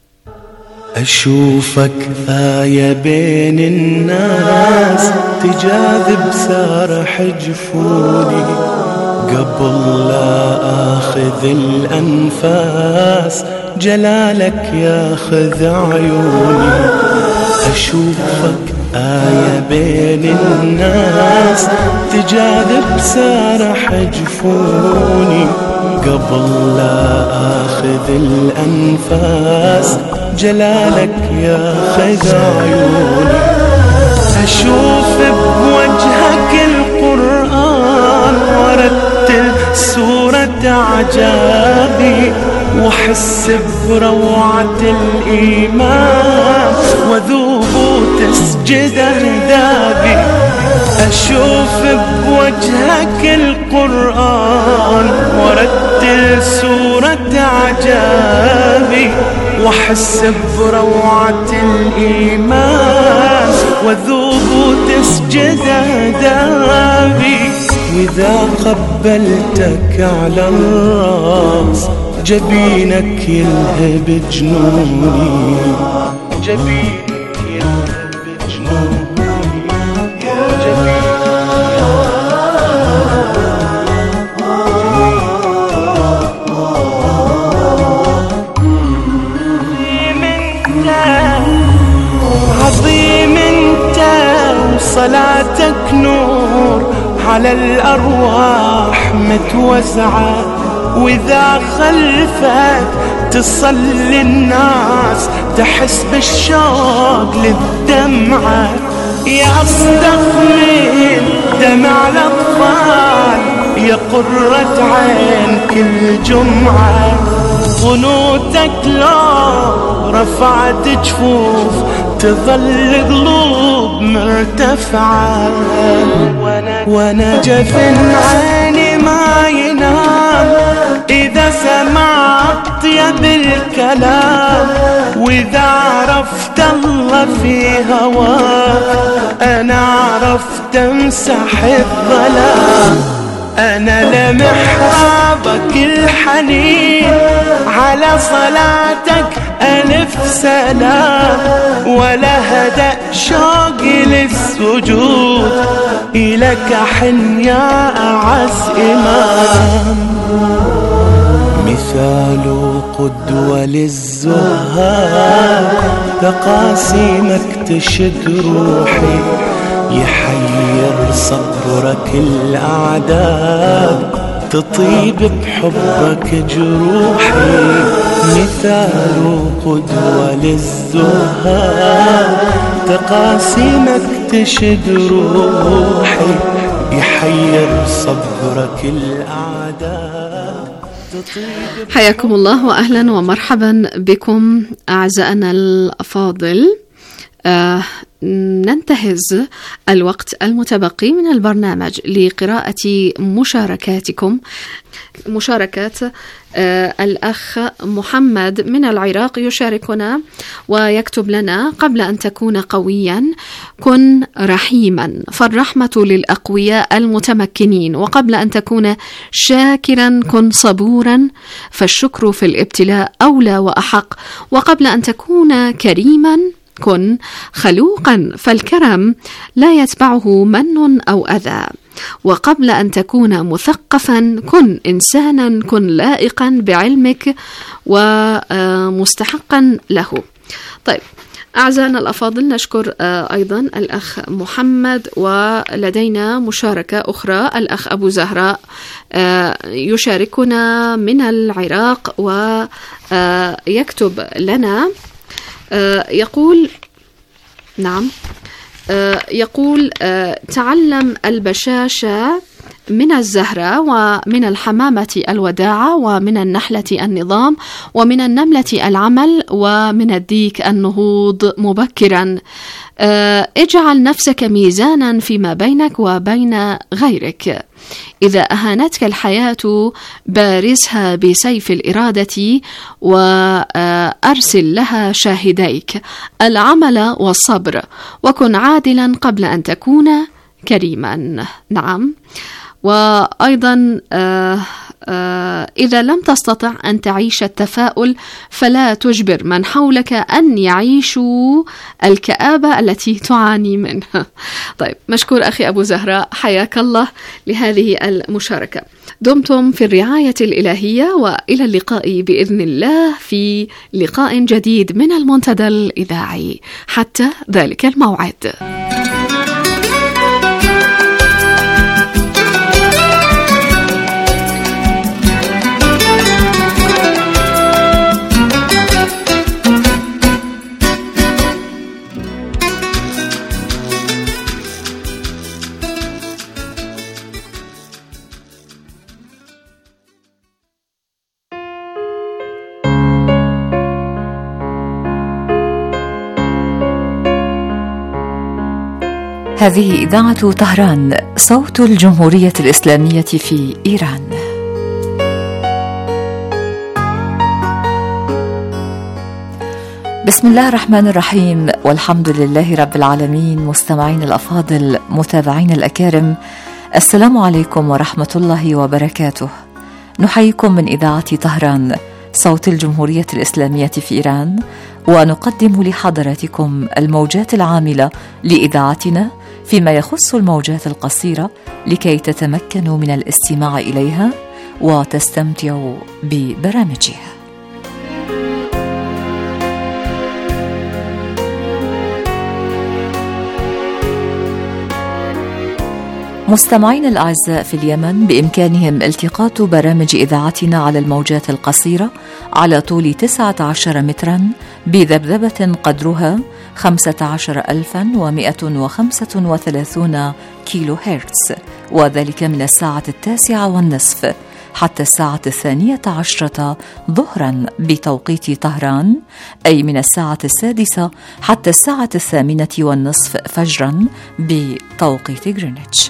أشوفك آية بين الناس تجاذب سارح جفوني قبل لا آخذ الأنفاس جلالك ياخذ عيوني. أشوفك آية بين الناس تجاذب سارح جفوني قبل لا آخذ الأنفاس جلالك ياخذ عيوني. أشوف بوجهك القرآن ورتل سورة عجابي وحس بروعة الإيمان وذوب تسجد أهدابي. أشوف بوجهك القرآن ورتل سورة عجابي وحس بروعة الإيمان وذوب تسجد أهدابي. وإذا قبلتك على الراس جبينك يلهب جنوني، جبينك يلهب جنوني، جبينك عظيم انت وصلاتك نور على الأرواح متوزعة. وإذا خلفك تصلي الناس تحس بالشوق للدمعة. يا أصدق من دمع الأطفال يا قرة عين كل جمعة. قنوتك لو رفعت جفوف تظل قلوب مرتفعة. وانا جفن عيني ما ينام إذا سمعت طيب الكلام. وإذا عرفت الله في هواك أنا عرفت امسح الظلام. أنا لمحرابك الحنين على صلاتك ألف سلام. ولا هدأ شوقي للسجود إلك حن يا أعز إمام. مثال قدوة للزهاد تقاسيمك تشد روحي. يحير صبرك الأعداد تطيب بحبك جروحي، مثال قدوة للزهاد تقاسيمك تشد روحي، يحير صبرك الأعداء. حياكم الله وأهلا ومرحبا بكم أعزائنا الأفاضل. آه ننتهز الوقت المتبقي من البرنامج لقراءة مشاركاتكم. مشاركات آه الأخ محمد من العراق يشاركنا ويكتب لنا: قبل أن تكون قويا كن رحيما، فالرحمة للأقوياء المتمكنين، وقبل أن تكون شاكرا كن صبورا، فالشكر في الابتلاء أولى وأحق، وقبل أن تكون كريما كن خلوقا، فالكرم لا يتبعه من أو أذى، وقبل أن تكون مثقفا كن إنسانا، كن لائقا بعلمك ومستحقا له. طيب أعزائنا الأفاضل، نشكر أيضا الأخ محمد، ولدينا مشاركة أخرى. الأخ أبو زهراء يشاركنا من العراق ويكتب لنا، يقول نعم يقول تعلم البشاشة من الزهرة، ومن الحمامة الوداعة، ومن النحلة النظام، ومن النملة العمل، ومن الديك النهوض مبكرا. اجعل نفسك ميزانا فيما بينك وبين غيرك. إذا أهانتك الحياة بارزها بسيف الإرادة، وأرسل لها شاهديك العمل والصبر، وكن عادلا قبل أن تكون كريما. نعم. وأيضا آه آه إذا لم تستطع أن تعيش التفاؤل فلا تجبر من حولك أن يعيشوا الكآبة التي تعاني منها. طيب، مشكور أخي أبو زهراء، حياك الله لهذه المشاركة. دمتم في الرعاية الإلهية، وإلى اللقاء بإذن الله في لقاء جديد من المنتدى الإذاعي. حتى ذلك الموعد. هذه إذاعة طهران، صوت الجمهورية الإسلامية في إيران. بسم الله الرحمن الرحيم، والحمد لله رب العالمين. مستمعين الأفاضل، متابعين الأكارم، السلام عليكم ورحمة الله وبركاته. نحييكم من إذاعة طهران، صوت الجمهورية الإسلامية في إيران، ونقدم لحضراتكم الموجات العاملة لإذاعتنا فيما يخص الموجات القصيرة، لكي تتمكنوا من الاستماع إليها وتستمتعوا ببرامجها. مستمعين الأعزاء في اليمن، بإمكانهم التقاط برامج إذاعتنا على الموجات القصيرة على طول تسعة عشر مترا بذبذبة قدرها خمسة عشر ألفا ومئة وخمسة وثلاثون كيلو هرتز، وذلك من الساعة التاسعة والنصف حتى الساعة الثانية عشرة ظهرا بتوقيت طهران، أي من الساعة السادسة حتى الساعة الثامنة والنصف فجرا بتوقيت غرينتش.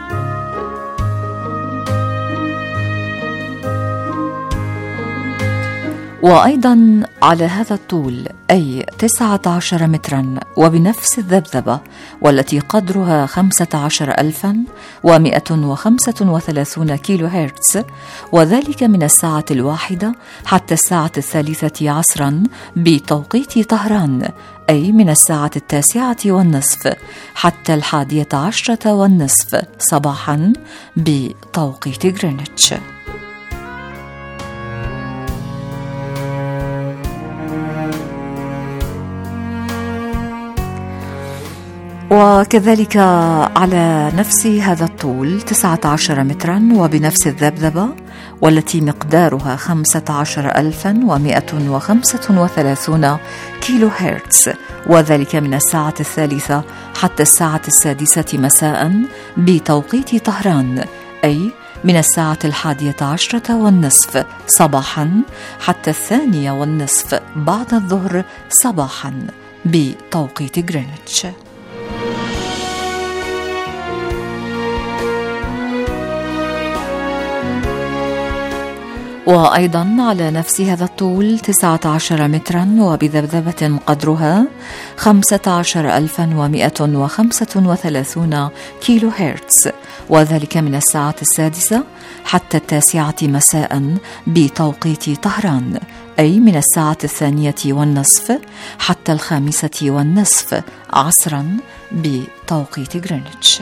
وأيضا على هذا الطول، أي تسعة عشر مترا وبنفس الذبذبة، والتي قدرها خمسة عشر ألفا ومئة وخمسة وثلاثون كيلو هرتز، وذلك من الساعة الواحدة حتى الساعة الثالثة عصرا بتوقيت طهران، أي من الساعة التاسعة والنصف حتى الحادية عشرة والنصف صباحا بتوقيت غرينتش. وكذلك على نفس هذا الطول تسعة عشر مترا وبنفس الذبذبة، والتي مقدارها خمسة عشر ألفا ومئة وخمسة وثلاثون كيلو هرتز، وذلك من الساعة الثالثة حتى الساعة السادسة مساء بتوقيت طهران، أي من الساعة الحادية عشرة والنصف صباحا حتى الثانية والنصف بعد الظهر صباحا بتوقيت غرينتش. وأيضا على نفس هذا الطول تسعة عشر مترا وبذبذبة قدرها خمسة عشر ألفا ومئة وخمسة وثلاثون كيلو هرتز، وذلك من الساعة السادسة حتى التاسعة مساء بتوقيت طهران، أي من الساعة الثانية والنصف حتى الخامسة والنصف عصرا بتوقيت غرينتش.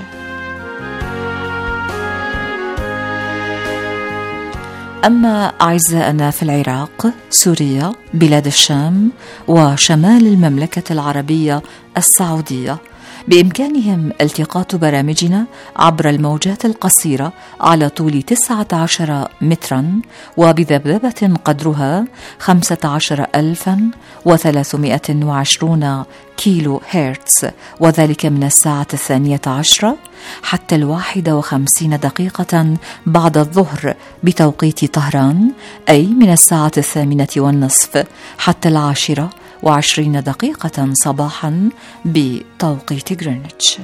أما أعزائنا في العراق، سوريا، بلاد الشام وشمال المملكة العربية السعودية، بإمكانهم التقاط برامجنا عبر الموجات القصيرة على طول تسعة عشر مترا وبذبذبة قدرها خمسة عشر ألفا وثلاثمائة وعشرين كيلو هرتز، وذلك من الساعة الثانية عشرة حتى الواحدة وخمسين دقيقة بعد الظهر بتوقيت طهران، أي من الساعة الثامنة والنصف حتى العاشرة وعشرين دقيقة صباحا بتوقيت غرينتش.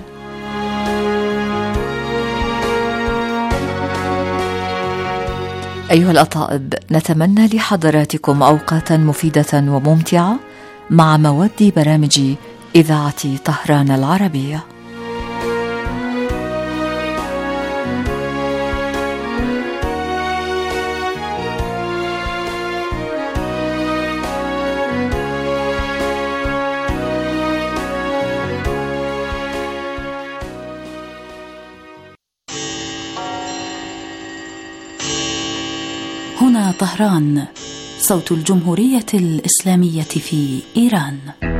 أيها الأطائب، نتمنى لحضراتكم أوقاتا مفيدة وممتعة مع مواد برامج إذاعة طهران العربية. هنا طهران، صوت الجمهورية الإسلامية في إيران.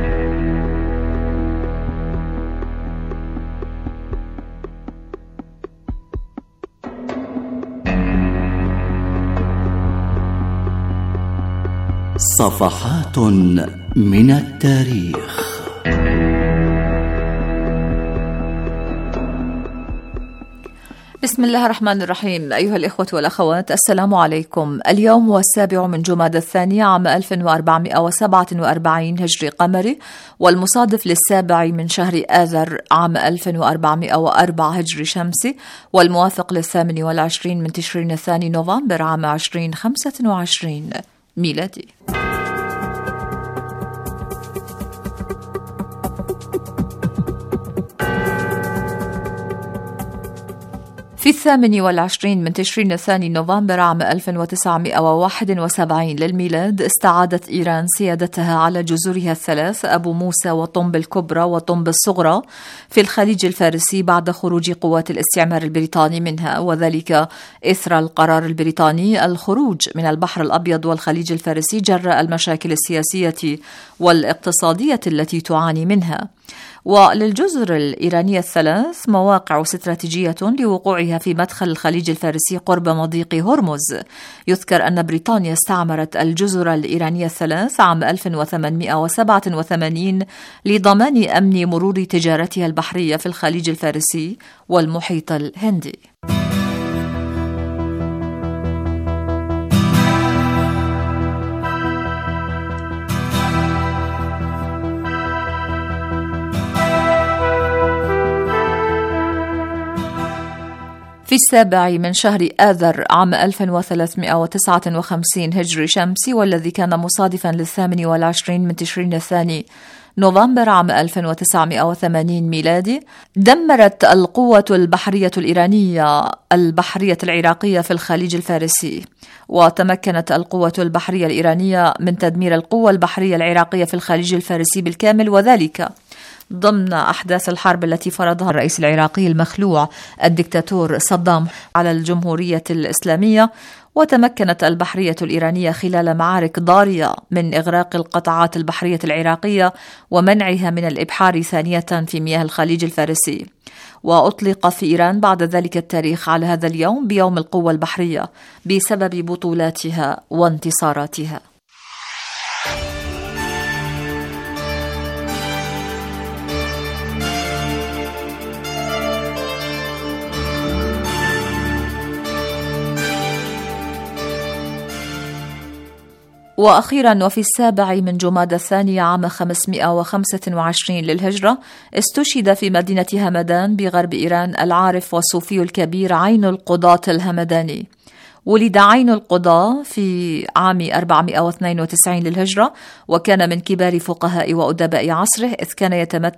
صفحات من التاريخ. بسم الله الرحمن الرحيم. أيها الإخوة والأخوات، السلام عليكم. اليوم هو السابع من جمادى الثاني عام ألف وأربعمائة وسبعة وأربعين هجري قمري، والمصادف للسابع من شهر آذر عام ألف وأربعمائة وأربعة هجري شمسي، والموافق للثامن والعشرين من تشرين الثاني نوفمبر عام عشرين خمسة وعشرين ميلادي. في الثامن والعشرين من تشرين الثاني نوفمبر عام ألف وتسعمائة وواحد وسبعين للميلاد، استعادت إيران سيادتها على جزرها الثلاث أبو موسى وطنب الكبرى وطنب الصغرى في الخليج الفارسي بعد خروج قوات الاستعمار البريطاني منها، وذلك إثر القرار البريطاني الخروج من البحر الأبيض والخليج الفارسي جراء المشاكل السياسية والاقتصادية التي تعاني منها. وللجزر الإيرانية الثلاث مواقع استراتيجية لوقوعها في مدخل الخليج الفارسي قرب مضيق هرمز. يذكر أن بريطانيا استعمرت الجزر الإيرانية الثلاث عام ألف وثمانمائة وسبعة وثمانين لضمان أمن مرور تجارتها البحرية في الخليج الفارسي والمحيط الهندي. في السابع من شهر آذر عام ألف وثلاثمائة وتسعة وخمسين هجري شمسي، والذي كان مصادفا للثامن والعشرين من تشرين الثاني نوفمبر عام ألف وتسعمائة وثمانين ميلادي، دمرت القوة البحرية الإيرانية البحرية العراقية في الخليج الفارسي. وتمكنت القوة البحرية الإيرانية من تدمير القوة البحرية العراقية في الخليج الفارسي بالكامل، وذلك ضمن أحداث الحرب التي فرضها الرئيس العراقي المخلوع الدكتاتور صدام على الجمهورية الإسلامية، وتمكنت البحرية الإيرانية خلال معارك ضارية من إغراق القطاعات البحرية العراقية ومنعها من الإبحار ثانية في مياه الخليج الفارسي. وأطلق في إيران بعد ذلك التاريخ على هذا اليوم بيوم القوة البحرية بسبب بطولاتها وانتصاراتها. وأخيرا وفي السابع من جمادى الثاني عام خمسمائة وخمسة وعشرين للهجرة استشهد في مدينة همدان بغرب إيران العارف والصوفي الكبير عين القضاة الهمداني. ولد عين القضاة في عام أربعمائة واثنين وتسعين للهجرة، وكان من كبار فقهاء وأدباء عصره، إذ كان يتمتع